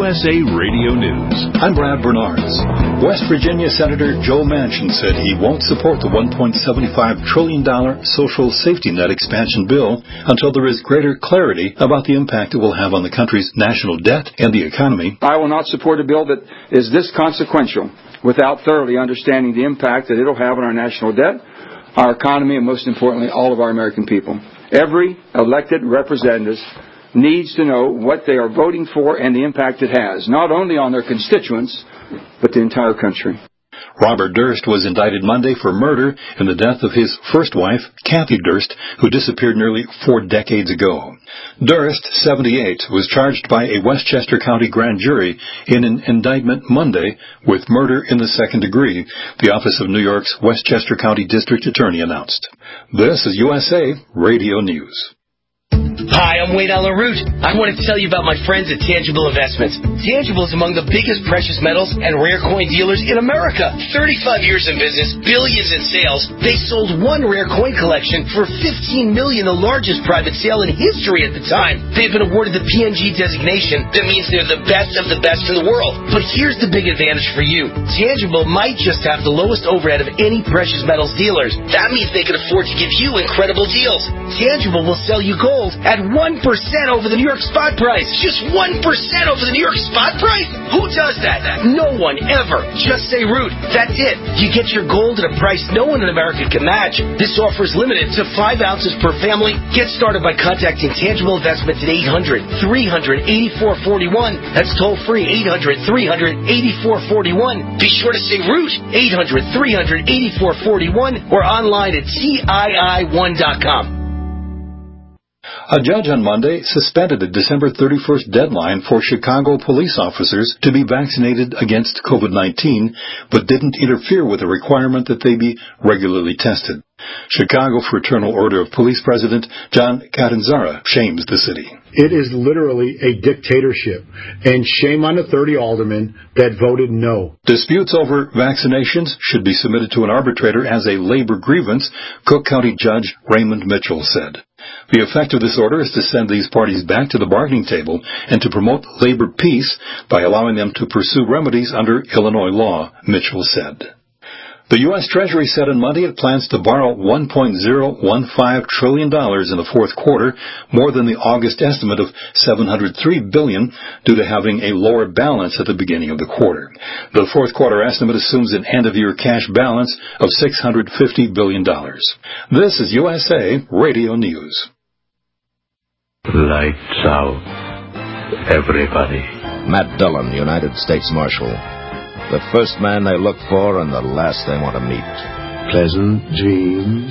USA Radio News. I'm Brad Bernards. West Virginia Senator Joe Manchin said he won't support the $1.75 trillion social safety net expansion bill until there is greater clarity about the impact it will have on the country's national debt and the economy. I will not support a bill that is this consequential without thoroughly understanding the impact that it will have on our national debt, our economy, and most importantly, all of our American people. Every elected representative needs to know what they are voting for and the impact it has, not only on their constituents, but the entire country. Robert Durst was indicted Monday for murder in the death of his first wife, Kathy Durst, who disappeared nearly 4 decades ago. Durst, 78, was charged by a Westchester County grand jury in an indictment Monday with murder in the second degree, the Office of New York's Westchester County District Attorney announced. This is USA Radio News. Hi, I'm Wade Allen Root. I want to tell you about my friends at Tangible Investments. Tangible is among the biggest precious metals and rare coin dealers in America. 35 years in business, billions in sales. They sold one rare coin collection for $15 million, the largest private sale in history at the time. They've been awarded the PNG designation. That means they're the best of the best in the world. But here's the big advantage for you. Tangible might just have the lowest overhead of any precious metals dealers. That means they can afford to give you incredible deals. Tangible will sell you gold at 1% over the New York spot price. Just 1% over the New York spot price? Who does that? No one ever. Just say Root. That's it. You get your gold at a price no one in America can match. This offer is limited to 5 ounces per family. Get started by contacting Tangible Investments at 800-300-8441. That's toll free, 800-300-8441. Be sure to say Root, 800-300-8441, or online at CII1.com. A judge on Monday suspended a December 31st deadline for Chicago police officers to be vaccinated against COVID-19, but didn't interfere with the requirement that they be regularly tested. Chicago Fraternal Order of Police President John Catanzara shames the city. It is literally a dictatorship, and shame on the 30 aldermen that voted no. Disputes over vaccinations should be submitted to an arbitrator as a labor grievance, Cook County Judge Raymond Mitchell said. The effect of this order is to send these parties back to the bargaining table and to promote labor peace by allowing them to pursue remedies under Illinois law, Mitchell said. The U.S. Treasury said on Monday it plans to borrow $1.015 trillion in the fourth quarter, more than the August estimate of $703 billion, due to having a lower balance at the beginning of the quarter. The fourth quarter estimate assumes an end-of-year cash balance of $650 billion. This is USA Radio News. Lights out, everybody. Matt Dillon, United States Marshal. The first man they look for and the last they want to meet. Pleasant dreams.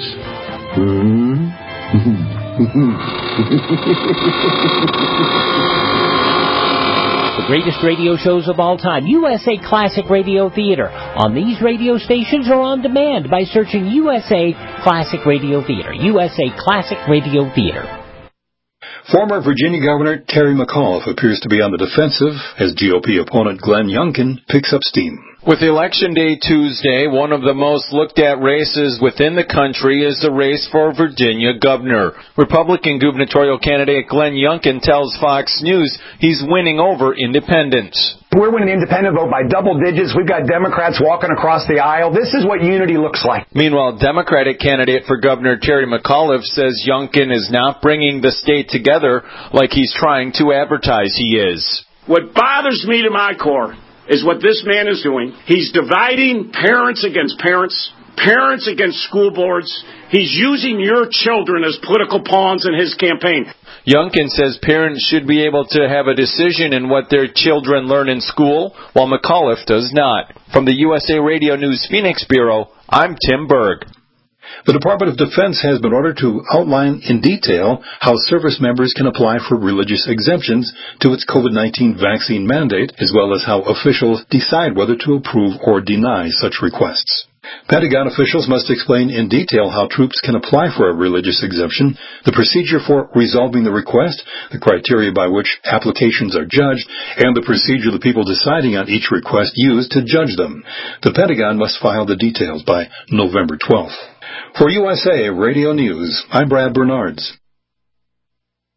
The greatest radio shows of all time, USA Classic Radio Theater. On these radio stations or on demand by searching USA Classic Radio Theater. USA Classic Radio Theater. Former Virginia Governor Terry McAuliffe appears to be on the defensive as GOP opponent Glenn Youngkin picks up steam. With Election Day Tuesday, one of the most looked at races within the country is the race for Virginia governor. Republican gubernatorial candidate Glenn Youngkin tells Fox News he's winning over independents. We're winning the independent vote by double digits. We've got Democrats walking across the aisle. This is what unity looks like. Meanwhile, Democratic candidate for Governor Terry McAuliffe says Youngkin is not bringing the state together like he's trying to advertise he is. What bothers me to my core is what this man is doing. He's dividing parents against parents, parents against school boards. He's using your children as political pawns in his campaign. Youngkin says parents should be able to have a decision in what their children learn in school, while McAuliffe does not. From the USA Radio News Phoenix Bureau, I'm Tim Berg. The Department of Defense has been ordered to outline in detail how service members can apply for religious exemptions to its COVID-19 vaccine mandate, as well as how officials decide whether to approve or deny such requests. Pentagon officials must explain in detail how troops can apply for a religious exemption, the procedure for resolving the request, the criteria by which applications are judged, and the procedure the people deciding on each request use to judge them. The Pentagon must file the details by November 12th. For USA Radio News, I'm Brad Bernards.